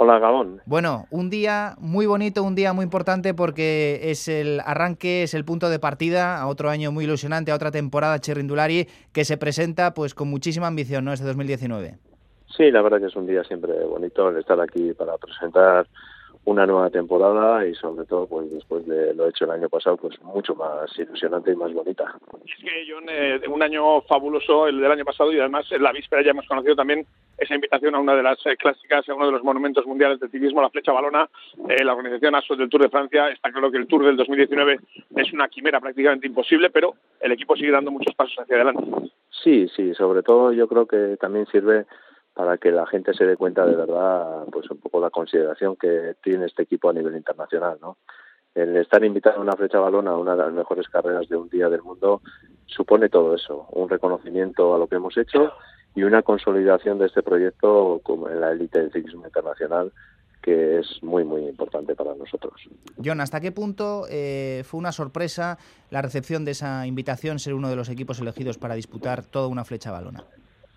Hola, Gabón. Bueno, un día muy bonito, un día muy importante porque es el arranque, es el punto de partida a otro año muy ilusionante, a otra temporada Txirrindulari que se presenta pues con muchísima ambición, ¿no? Este 2019. Sí, la verdad que es un día siempre bonito el estar aquí para presentar una nueva temporada y sobre todo pues después de lo hecho el año pasado pues mucho más ilusionante y más bonita. Es que John, un año fabuloso el del año pasado y además en la víspera ya hemos conocido también esa invitación a una de las clásicas, a uno de los monumentos mundiales del ciclismo, la Flecha Valona, la organización ASO del Tour de Francia. Está claro que el Tour del 2019 es una quimera prácticamente imposible, pero el equipo sigue dando muchos pasos hacia adelante. Sí, sobre todo yo creo que también sirve para que la gente se dé cuenta de verdad, pues un poco la consideración que tiene este equipo a nivel internacional, ¿no? El estar invitado a una Flecha Valona, a una de las mejores carreras de un día del mundo, supone todo eso, un reconocimiento a lo que hemos hecho y una consolidación de este proyecto como en la élite del ciclismo internacional, que es muy, muy importante para nosotros. John, ¿hasta qué punto fue una sorpresa la recepción de esa invitación, ser uno de los equipos elegidos para disputar toda una Flecha Valona?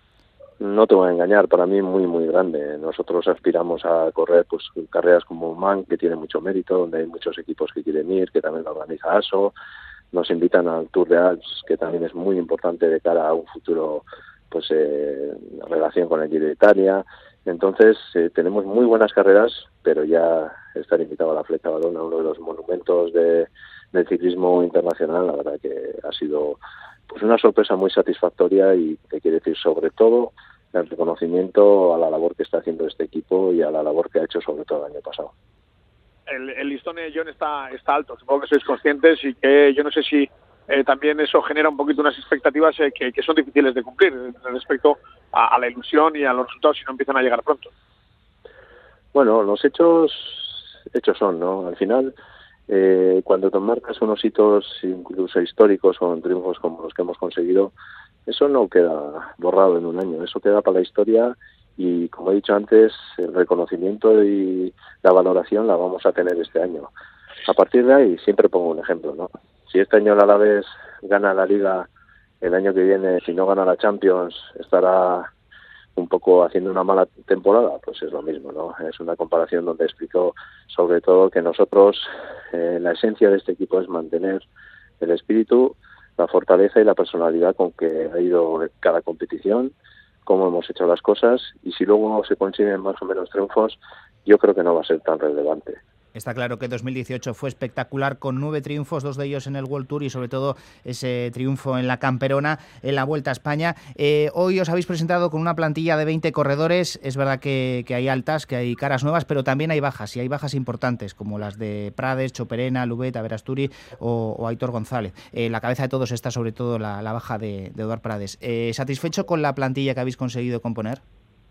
No te voy a engañar, para mí muy, muy grande. Nosotros aspiramos a correr pues carreras como Man, que tiene mucho mérito, donde hay muchos equipos que quieren ir, que también lo organiza ASO. Nos invitan al Tour de Alps, que también es muy importante de cara a un futuro pues relación con el Giro de Italia. Entonces tenemos muy buenas carreras, pero ya estar invitado a la Flecha Valona, uno de los monumentos del ciclismo internacional, la verdad que ha sido pues una sorpresa muy satisfactoria y te quiere decir sobre todo el reconocimiento a la labor que está haciendo este equipo y a la labor que ha hecho sobre todo el año pasado. El listón de John está alto, supongo que sois conscientes y que yo no sé si también eso genera un poquito unas expectativas que son difíciles de cumplir respecto a la ilusión y a los resultados si no empiezan a llegar pronto. Bueno, los hechos son, ¿no? Al final, cuando te marcas unos hitos incluso históricos o en triunfos como los que hemos conseguido, eso no queda borrado en un año, eso queda para la historia y, como he dicho antes, el reconocimiento y la valoración la vamos a tener este año. A partir de ahí, siempre pongo un ejemplo, ¿no? Si este año el Alavés gana la Liga, el año que viene, si no gana la Champions, estará un poco haciendo una mala temporada, pues es lo mismo, ¿no? Es una comparación donde explico sobre todo que nosotros, la esencia de este equipo es mantener el espíritu, la fortaleza y la personalidad con que ha ido cada competición, cómo hemos hecho las cosas, y si luego se consiguen más o menos triunfos, yo creo que no va a ser tan relevante. Está claro que 2018 fue espectacular con 9 triunfos, 2 de ellos en el World Tour y sobre todo ese triunfo en la Camperona en la Vuelta a España. Hoy os habéis presentado con una plantilla de 20 corredores. Es verdad que hay altas, que hay caras nuevas, pero también hay bajas y hay bajas importantes como las de Prades, Choperena, Lubet, Averasturi o Aitor González. La cabeza de todos está sobre todo la baja de Eduard Prades. ¿Satisfecho con la plantilla que habéis conseguido componer?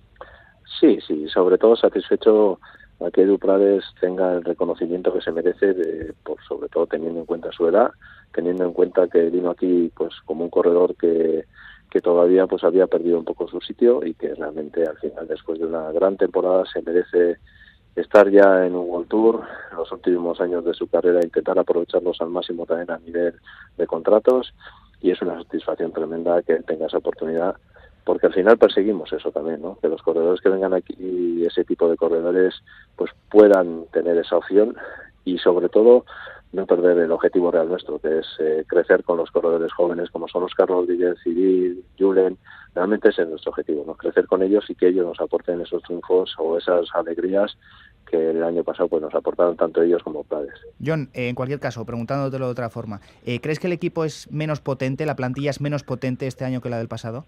Sí, sobre todo satisfecho a que Edu Prades tenga el reconocimiento que se merece, por sobre todo teniendo en cuenta su edad, teniendo en cuenta que vino aquí pues como un corredor que todavía pues había perdido un poco su sitio y que realmente al final, después de una gran temporada, se merece estar ya en un World Tour. En los últimos años de su carrera intentar aprovecharlos al máximo también a nivel de contratos, y es una satisfacción tremenda que él tenga esa oportunidad, porque al final perseguimos eso también, ¿no? Que los corredores que vengan aquí, ese tipo de corredores, pues puedan tener esa opción y sobre todo no perder el objetivo real nuestro, que es crecer con los corredores jóvenes como son Óscar Rodríguez, Cyril, Julen. Realmente ese es nuestro objetivo, ¿no? Crecer con ellos y que ellos nos aporten esos triunfos o esas alegrías que el año pasado pues nos aportaron tanto ellos como Prades. John, en cualquier caso, preguntándotelo de otra forma, ¿crees que el equipo es menos potente, la plantilla es menos potente este año que la del pasado?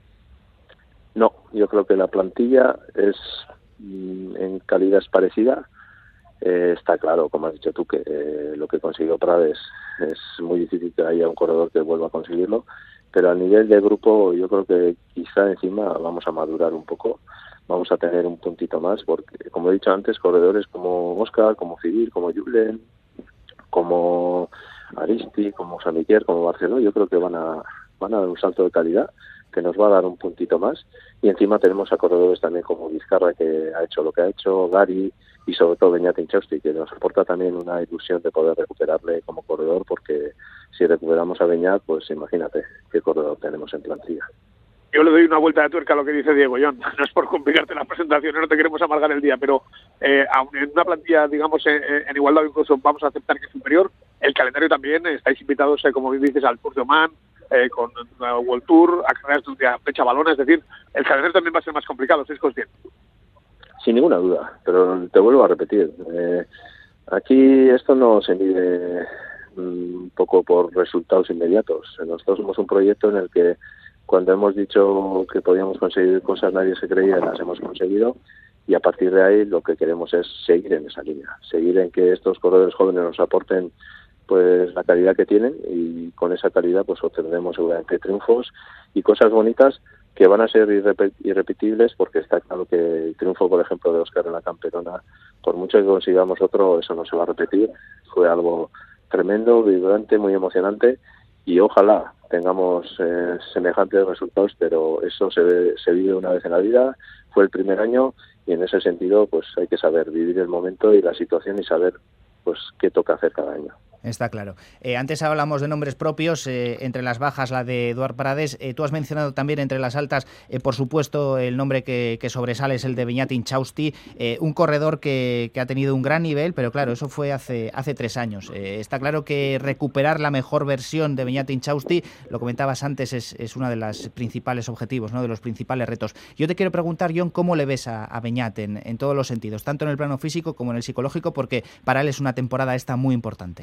No, yo creo que la plantilla es en calidad es parecida. Está claro, como has dicho tú, que lo que consiguió Prades es muy difícil que haya un corredor que vuelva a conseguirlo, pero a nivel de grupo yo creo que quizá encima vamos a madurar un poco, vamos a tener un puntito más, porque como he dicho antes, corredores como Óscar, como Cyril, como Julen, como Aristi, como Samitier, como Barceló, yo creo que van a dar un salto de calidad que nos va a dar un puntito más, y encima tenemos a corredores también como Vizcarra, que ha hecho lo que ha hecho, Gary y sobre todo Beñat Inchausti, que nos aporta también una ilusión de poder recuperarle como corredor, porque si recuperamos a Beñat, pues imagínate qué corredor tenemos en plantilla. yo le doy una vuelta de tuerca a lo que dice Diego, John. No es por complicarte la presentación, no te queremos amargar el día, pero aun en una plantilla, digamos, en igualdad, incluso vamos a aceptar que es superior, el calendario también, estáis invitados, como bien dices, al Tour de Oman, con la World Tour, a carreras de flecha balona, es decir, el calendario también va a ser más complicado, ¿sois conscientes? Sin ninguna duda, pero te vuelvo a repetir, aquí esto no se mide un poco por resultados inmediatos. Nosotros somos un proyecto en el que cuando hemos dicho que podíamos conseguir cosas nadie se creía, las hemos conseguido, y a partir de ahí lo que queremos es seguir en esa línea, seguir en que estos corredores jóvenes nos aporten pues la calidad que tienen, y con esa calidad pues obtendremos seguramente triunfos y cosas bonitas que van a ser irrepetibles, porque está claro que el triunfo, por ejemplo, de Óscar en la Camperona, por mucho que consigamos otro, eso no se va a repetir. Fue algo tremendo, vibrante, muy emocionante, y ojalá tengamos semejantes resultados, pero eso se vive una vez en la vida. Fue el primer año, y en ese sentido pues hay que saber vivir el momento y la situación y saber pues qué toca hacer cada año. Está claro. Antes hablamos de nombres propios, entre las bajas la de Eduard Prades. Tú has mencionado también entre las altas, por supuesto, el nombre que sobresale es el de Beñat Intxausti, un corredor que ha tenido un gran nivel, pero claro, eso fue hace 3 años. Está claro que recuperar la mejor versión de Beñat Intxausti, lo comentabas antes, es uno de los principales objetivos, ¿no?, de los principales retos. Yo te quiero preguntar, John, ¿cómo le ves a Beñat en todos los sentidos, tanto en el plano físico como en el psicológico? Porque para él es una temporada esta muy importante.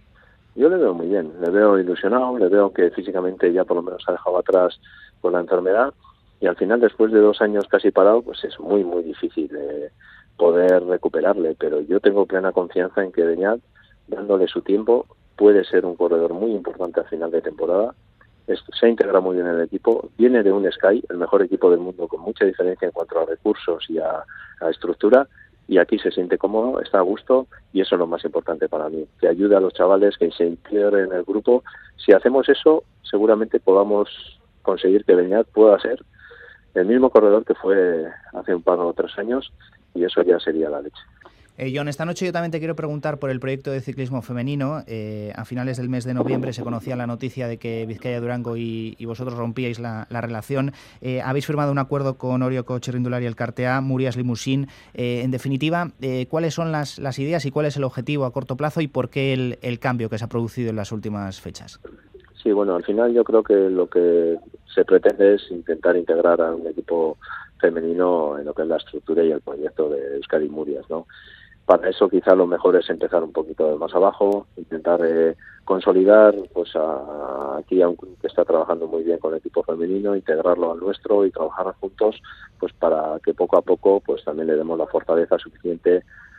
Yo le veo muy bien, le veo ilusionado, le veo que físicamente ya por lo menos ha dejado atrás con la enfermedad, y al final, después de 2 años casi parado, pues es muy difícil poder recuperarle, pero yo tengo plena confianza en que Beñat, dándole su tiempo, puede ser un corredor muy importante al final de temporada. Se integra muy bien en el equipo, viene de un Sky, el mejor equipo del mundo, con mucha diferencia en cuanto a recursos y a estructura, y aquí se siente cómodo, está a gusto, y eso es lo más importante para mí, que ayude a los chavales, que se integren en el grupo. Si hacemos eso, seguramente podamos conseguir que Beñat pueda ser el mismo corredor que fue hace un par o 3 años, y eso ya sería la leche. John, esta noche yo también te quiero preguntar por el proyecto de ciclismo femenino. A finales del mes de noviembre se conocía la noticia de que Vizcaya Durango y vosotros rompíais la relación. Habéis firmado un acuerdo con Orioko Txirrindulari Elkartea, Murias Limusín. En definitiva, ¿cuáles son las ideas y cuál es el objetivo a corto plazo, y por qué el cambio que se ha producido en las últimas fechas? Sí, bueno, al final yo creo que lo que se pretende es intentar integrar a un equipo femenino en lo que es la estructura y el proyecto de Euskadi Murias, ¿no? Para eso quizá lo mejor es empezar un poquito de más abajo, intentar consolidar pues aquí a un club que está trabajando muy bien con el equipo femenino, integrarlo al nuestro y trabajar juntos, pues para que poco a poco pues también le demos la fortaleza suficiente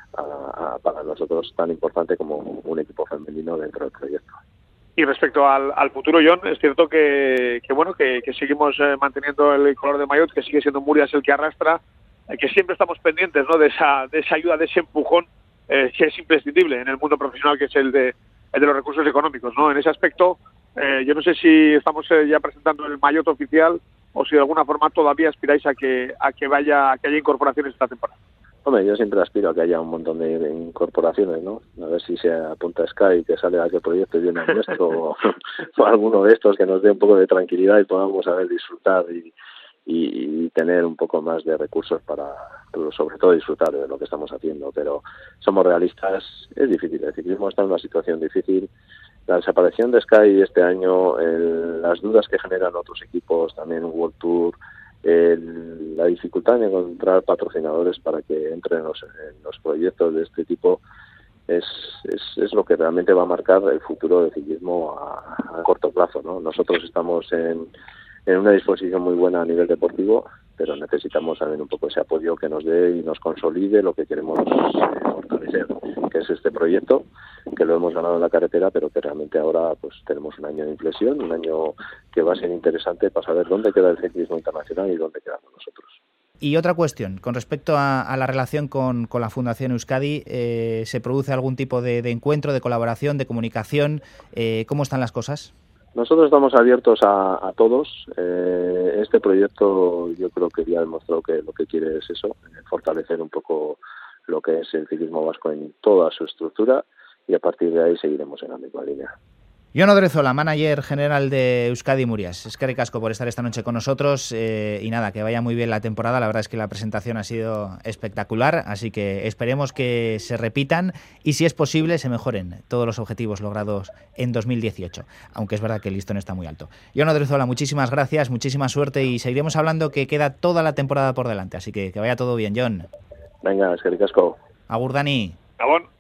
para nosotros, tan importante como un equipo femenino dentro del proyecto. Y respecto al futuro, John, es cierto que seguimos manteniendo el color de maillot, que sigue siendo Murias el que arrastra, que siempre estamos pendientes, ¿no?, de esa ayuda, de ese empujón que es imprescindible en el mundo profesional, que es el de los recursos económicos, ¿no? En ese aspecto, yo no sé si estamos ya presentando el maillot oficial, o si de alguna forma todavía aspiráis a que haya incorporaciones esta temporada. Hombre, yo siempre aspiro a que haya un montón de incorporaciones, ¿no? A ver si se apunta Sky, que sale a aquel proyecto y viene al nuestro, o alguno de estos que nos dé un poco de tranquilidad y podamos saber disfrutar y tener un poco más de recursos para, sobre todo, disfrutar de lo que estamos haciendo. Pero somos realistas, es difícil, el ciclismo está en una situación difícil. La desaparición de Sky este año, las dudas que generan otros equipos, también un World Tour, la dificultad de encontrar patrocinadores para que entren en los proyectos de este tipo es lo que realmente va a marcar el futuro del ciclismo a corto plazo, ¿no? Nosotros estamos en una disposición muy buena a nivel deportivo, pero necesitamos también un poco ese apoyo que nos dé y nos consolide lo que queremos fortalecer, que es este proyecto, que lo hemos ganado en la carretera, pero que realmente ahora pues tenemos un año de inflexión, un año que va a ser interesante para saber dónde queda el ciclismo internacional y dónde quedamos nosotros. Y otra cuestión, con respecto a la relación con la Fundación Euskadi, ¿se produce algún tipo de encuentro, de colaboración, de comunicación? ¿Cómo están las cosas? Nosotros estamos abiertos a todos. Este proyecto yo creo que ya ha demostrado que lo que quiere es eso, fortalecer un poco lo que es el ciclismo vasco en toda su estructura, y a partir de ahí seguiremos en la misma línea. Jon Odrezola, manager general de Euskadi Murias. Eskerrik asko por estar esta noche con nosotros y nada, que vaya muy bien la temporada. La verdad es que la presentación ha sido espectacular, así que esperemos que se repitan y, si es posible, se mejoren todos los objetivos logrados en 2018, aunque es verdad que el listón está muy alto. Jon Odrezola, muchísimas gracias, muchísima suerte y seguiremos hablando, que queda toda la temporada por delante, así que vaya todo bien, Jon. Venga, eskerrik asko. Agur, Dani. Gabon.